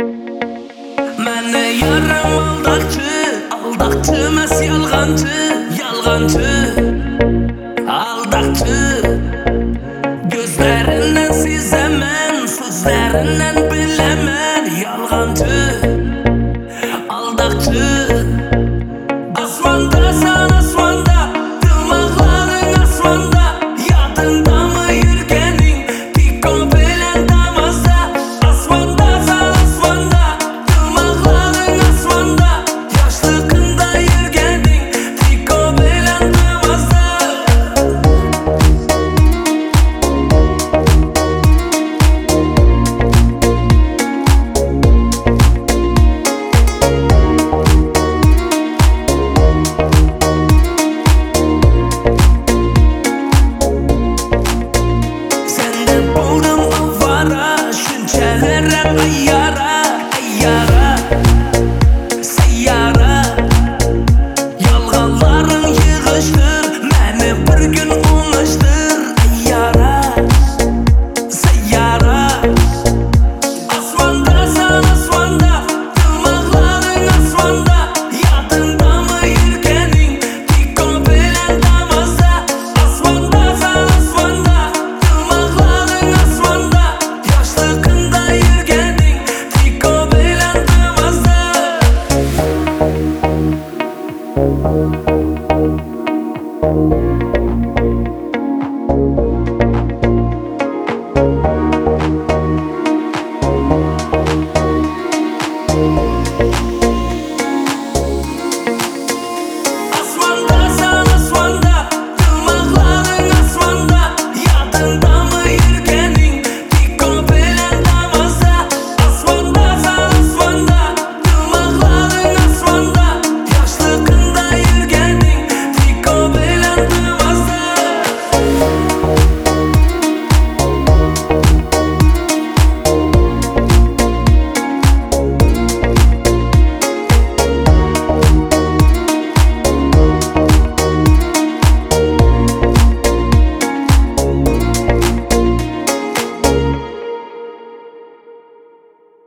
Məni yarım aldaqçı, aldaqçı emas yalğancı, yalğancı, aldaqçı. Gözlərindən sezəmən, sözlərindən biləmən, yalğancı, aldaqçı. Asmandasan asmanda, dımaqların asmanda, yadındamı yürgənin, Tiko bilən damazda. Asmandasan asmanda, dımaqların asmanda, yaşlığında yürgənin, Tiko bilən damazda. Sende buldum avara, şünçələrəm ayyara, ayyara, seyyara. Yalğanların yığışdır, məni bir gün unuşdur, ayyara, seyyara. Asmandasan asmanda, dımaqların asmanda, yadındamı yürgənin, Tiko bilən damazda. Asmandasan asmanda, dımaqların asmanda, yaşlığında yürgənin, Tiko bilən damazda.